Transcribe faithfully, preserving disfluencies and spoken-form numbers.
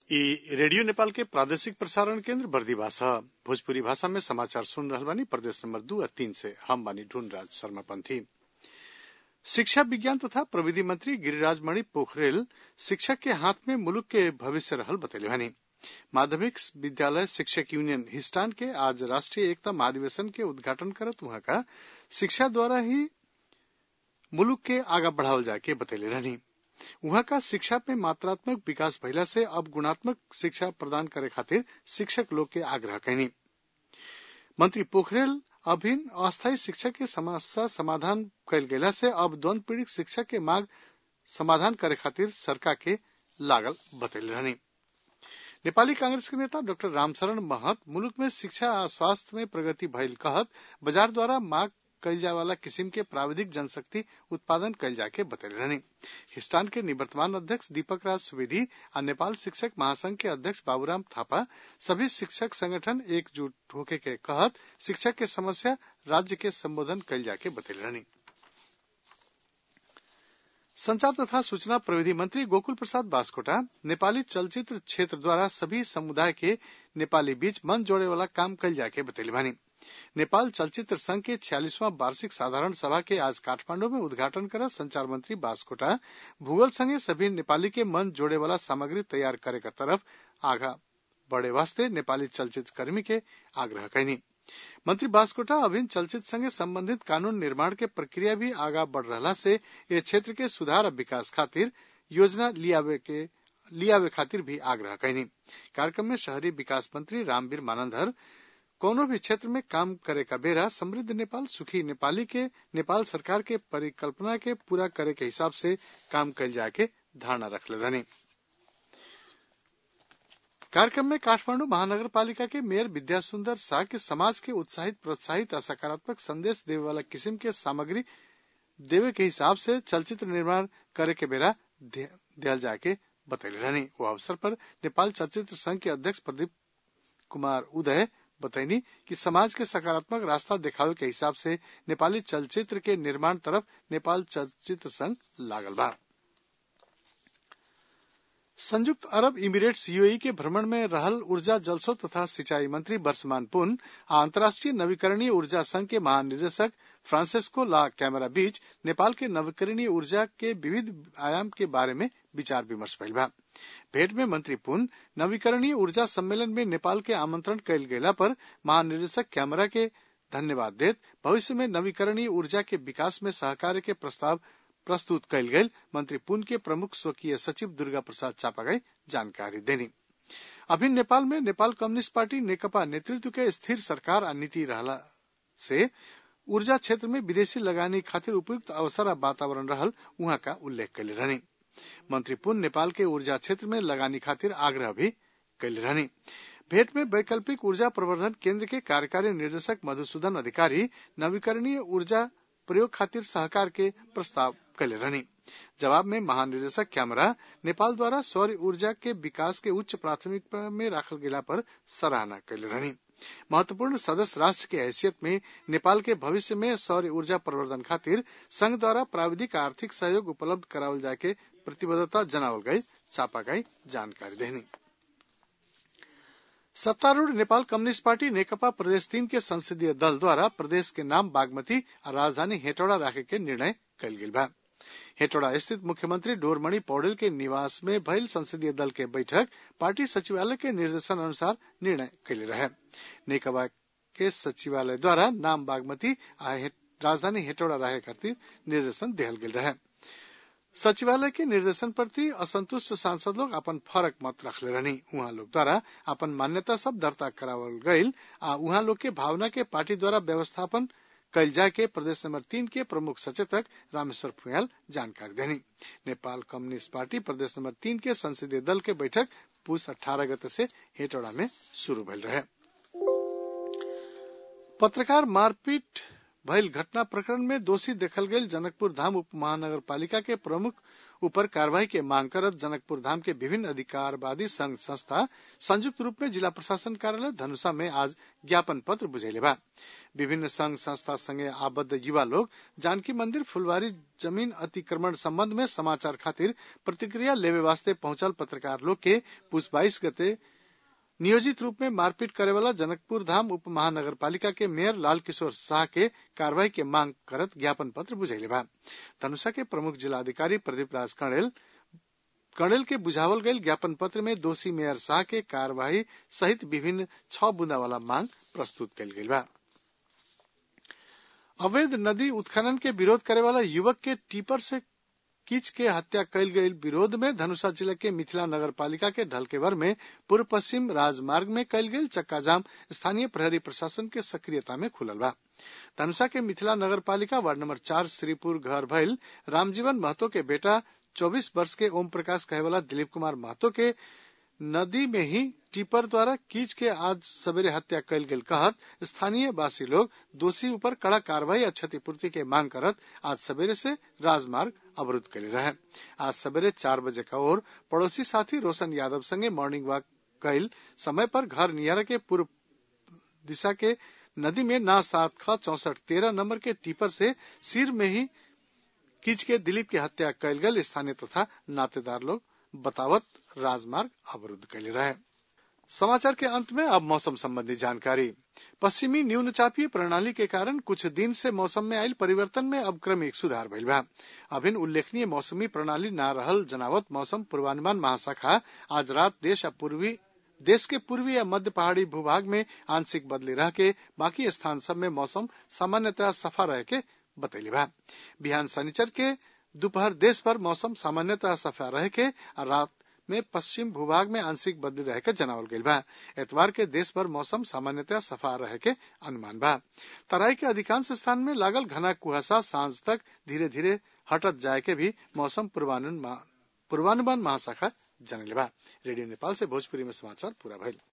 ई रेडियो नेपाल के प्रादेशिक प्रसारण केन्द्र बर्दिवास ह। भोजपुरी भाषा में समाचार सुन रहल बानी। प्रदेश नंबर दू और तीन से हम बानी ढूंढराज शर्मा पंथी। शिक्षा विज्ञान तथा प्रविधि मंत्री गिरिराज मणि पोखरेल शिक्षक के हाथ में मुलुक के भविष्य रहल बतैले बानी। माध्यमिक विद्यालय शिक्षक यूनियन हिस्टान के आज राष्ट्रीय एकता महाधिवेशन के उद्घाटन करत वहां का शिक्षा द्वारा ही मुलुक के आगा बढ़ावल जाके बतैले रहनी। वहां का शिक्षा में मात्रात्मक विकास भइला से अब गुणात्मक शिक्षा प्रदान करे खातिर शिक्षक लोग के आग्रह कैनी। मंत्री पोखरेल अभिन्न अस्थायी शिक्षा के समस्या समाधान कैल गेला से अब द्वंद पीड़ित शिक्षा के मांग समाधान करे खातिर सरकार के लागल बतैले रहनी। नेपाली कांग्रेस के नेता डॉक्टर रामशरण महत मुलुक में शिक्षा आ स्वास्थ्य में प्रगति भइल कहत बाजार द्वारा मांग कैल जाए वाला किस्म के प्राविधिक जनशक्ति उत्पादन कैल जाके बतैले रहनी। हिस्टान के निवर्तमान अध्यक्ष दीपक राज सुवेदी और नेपाल शिक्षक महासंघ के अध्यक्ष बाबूराम थापा सभी शिक्षक संगठन एकजुट होके के कहत शिक्षक के समस्या राज्य के संबोधन कैल जाके बतैले रहनी। संचार तथा सूचना प्रविधि मंत्री गोकुल प्रसाद बास्कोटा नेपाली चलचित्र क्षेत्र द्वारा सभी समुदाय के नेपाली बीच मन जोड़े वाला काम कैल जाके बतैले बानी। नेपाल चलचित्र संघ के छियालीसवां वार्षिक साधारण सभा के आज काठमांडू में उद्घाटन कर संचार मंत्री बास्कोटा भूगोल संगे सभी नेपाली के मन जोड़े वाला सामग्री तैयार करे का तरफ आगा बढ़े वास्ते नेपाली चलचित्र कर्मी के आग्रह कैनी। मंत्री बास्कोटा अभिन्न चलचित्र संगे संबंधित कानून निर्माण के प्रक्रिया भी आगा बढ़ रहा से ये क्षेत्र के सुधार और विकास खातिर योजना लियावे के लियावे खातिर भी आग्रह कैनी। कार्यक्रम में शहरी विकास मंत्री रामवीर मानंदर कोनो भी क्षेत्र में काम करे का बेरा समृद्ध नेपाल सुखी नेपाली के नेपाल सरकार के परिकल्पना के पूरा करे के हिसाब से काम कैल जाके धारणा रखले रहनी। कार्यक्रम में काठमांडू महानगर पालिका के मेयर विद्या सुंदर शाह के समाज के उत्साहित प्रोत्साहित और सकारात्मक संदेश देवे वाला किस्म के सामग्री देवे के हिसाब से चलचित्र निर्माण करे के बेरा दियल जाके बतैले रहनी। वो अवसर पर नेपाल चलचित्र संघ के अध्यक्ष प्रदीप कुमार उदय बताइनी कि समाज के सकारात्मक रास्ता दिखावे के हिसाब से नेपाली चलचित्र के निर्माण तरफ नेपाल चलचित्र संघ लागल बा। संयुक्त अरब इमिरेट्स यूएई के भ्रमण में रहल ऊर्जा जलस्रोत तथा सिंचाई मंत्री वर्षमान पुन आ अंतर्राष्ट्रीय नवीकरणीय ऊर्जा संघ के महानिदेशक फ्रांसिस्को ला कैमरा बीच नेपाल के नवीकरणीय ऊर्जा के विविध आयाम के बारे में विचार विमर्श भइल बा। भेंट में मंत्री पुन नवीकरणीय ऊर्जा सम्मेलन में नेपाल के आमंत्रण कैल गेला पर महानिदेशक कैमरा के धन्यवाद देत भविष्य में नवीकरणीय ऊर्जा के विकास में सहकार्य के प्रस्ताव प्रस्तुत कैल गेल मंत्री पुन के प्रमुख स्वकीय सचिव दुर्गा प्रसाद चापागाई जानकारी देनी। अभिन्न नेपाल में नेपाल कम्युनिस्ट पार्टी नेकपा नेतृत्व के स्थिर सरकार आ नीति रहला से ऊर्जा क्षेत्र में विदेशी लगानी खातिर उपयुक्त अवसर आ वातावरण रहल उहाँ का उल्लेख कैले रहनी। मंत्री पुन नेपाल के ऊर्जा क्षेत्र में लगानी खातिर आग्रह भी कैले रहनी। भेंट में वैकल्पिक ऊर्जा प्रवर्धन केंद्र के कार्यकारी निर्देशक मधुसूदन अधिकारी नवीकरणीय ऊर्जा प्रयोग खातिर सहकार के प्रस्ताव कैले रहनी। जवाब में महानिदेशक कैमरा नेपाल द्वारा सौर ऊर्जा के विकास के उच्च प्राथमिकता में राखल गेला पर सराहना कैले रहनी। महत्वपूर्ण सदस्य राष्ट्र के हैसियत में नेपाल के भविष्य में सौर ऊर्जा प्रवर्धन खातिर संघ द्वारा प्राविधिक आर्थिक सहयोग उपलब्ध करावल जाके प्रतिबद्धता जनावल गई चापागाई जानकारी देनी। सत्तारूढ़ नेपाल कम्युनिस्ट पार्टी नेकपा प्रदेश तीन के संसदीय दल द्वारा प्रदेश के नाम बागमती और राजधानी हेटौड़ा राखे के निर्णय कैल गेल बा। हेटौड़ा स्थित मुख्यमंत्री डोरमणि पौडेल के निवास में भइल संसदीय दल के बैठक पार्टी सचिवालय के निर्देशन अनुसार निर्णय कैले रहे। नेकपा के सचिवालय द्वारा नाम बागमती आ राजधानी हेटौड़ा राखे खातिर निर्देशन दिहल गेल रहे। सचिवालय के निर्देशन प्रति असंतुष्ट सांसद लोग अपन फरक मत रखले रहनी। उहाँ लोग द्वारा अपन मान्यता सब दर्ता करावल गईल आ उहाँ लोग के भावना के पार्टी द्वारा व्यवस्थापन कैल जाए के प्रदेश नंबर तीन के प्रमुख सचेतक रामेश्वर फुयाल जानकारी देनी। नेपाल कम्युनिस्ट पार्टी प्रदेश नंबर तीन के संसदीय दल के बैठक पुष अठारह गते से हेटौड़ा में शुरू भइल रहे। पत्रकार मारपीट भइल घटना प्रकरण में दोषी देखल गेल जनकपुर धाम उप महानगर पालिका के प्रमुख ऊपर कार्रवाई के मांग करत जनकपुर धाम के विभिन्न अधिकारवादी संघ संस्था संयुक्त रूप में जिला प्रशासन कार्यालय धनुषा में आज ज्ञापन पत्र बुझैले बा। विभिन्न संघ संस्था संगे आबद्ध युवा लोग जानकी मंदिर फुलवारी जमीन अतिक्रमण संबंध में समाचार खातिर प्रतिक्रिया लेवे वास्ते पहुंचल पत्रकार लोग के पुष बाईस गते नियोजित रूप में मारपीट करे वाला जनकपुर धाम उप महानगरपालिका के मेयर लाल किशोर शाह के कार्रवाई के मांग करत ज्ञापन पत्र बुझैले बा। धनुषा के प्रमुख जिलाधिकारी प्रदीप राज कणेल कणेल के बुझावल गयल ज्ञापन पत्र में दोषी मेयर शाह के कार्रवाई सहित विभिन्न छह बुंदा वाला मांग प्रस्तुत कयल गयल बा। अवैध नदी उत्खनन के विरोध करे वाला युवक के टीपर से कीच के हत्या कयल गई विरोध में धनुषा जिले के मिथिला नगर पालिका के ढलकेवर में पूर्व पश्चिम राजमार्ग में कयल गई चक्का जाम स्थानीय प्रहरी प्रशासन के सक्रियता में खुलल बा। धनुषा के मिथिला नगर पालिका वार्ड नंबर चार श्रीपुर घर भइल रामजीवन महतो के बेटा चौबीस वर्ष के ओम प्रकाश कहे वाला दिलीप कुमार महतो के नदी में ही टिपर द्वारा कीच के आज सवेरे हत्या कयल गेल कहत स्थानीय वासी लोग दोषी ऊपर कड़ा कार्रवाई और क्षतिपूर्ति के मांग करत आज सवेरे से राजमार्ग अवरुद्ध कले रहे। आज सवेरे चार बजे का ओर पड़ोसी साथी रोशन यादव संगे मॉर्निंग वॉक कयल समय पर घर नियारा के पूर्व दिशा के नदी में ना सात ख चौसठ तेरह नंबर के टिपर से सिर में ही कीच के दिलीप की हत्या कयल गेल स्थानीय तथा नातेदार लोग बतावत राजमार्ग अवरुद्ध कले रहे। समाचार के अंत में अब मौसम संबंधी जानकारी। पश्चिमी न्यूनचापीय प्रणाली के कारण कुछ दिन से मौसम में आयल परिवर्तन में अब क्रमिक सुधार भइल बा। अभिन उल्लेखनीय मौसमी प्रणाली ना रहल जनावत मौसम पूर्वानुमान महाशाखा आज रात देश और पूर्वी देश के पूर्वी या मध्य पहाड़ी भूभाग में आंशिक बदली रह के बाकी स्थान सब में मौसम सामान्यतः सफा रह के बतैली बा। बिहान शनिचर के दोपहर देश भर मौसम सामान्यतः सफा रह के और रात में पश्चिम भूभाग में आंशिक बदली रह के जनावल गईल बा। एतवार के देश भर मौसम सामान्यतः सफा रह के अनुमान बा। तराई के अधिकांश स्थान में लागल घना कुहासा सांझ तक धीरे धीरे हटत जाए के भी मौसम पूर्वानुमान पूर्वानुमान महाशाखा जनले बा। रेडियो नेपाल से भोजपुरी में समाचार पूरा भइल।